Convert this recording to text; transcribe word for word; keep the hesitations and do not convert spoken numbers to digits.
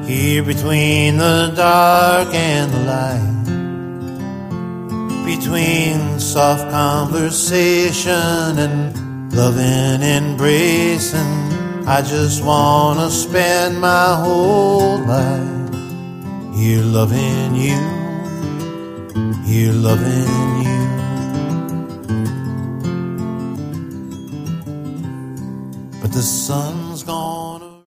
Here between the dark and the light, between soft conversation and loving embracing, I just wanna spend my whole life here loving you, here loving you. But the sun's gone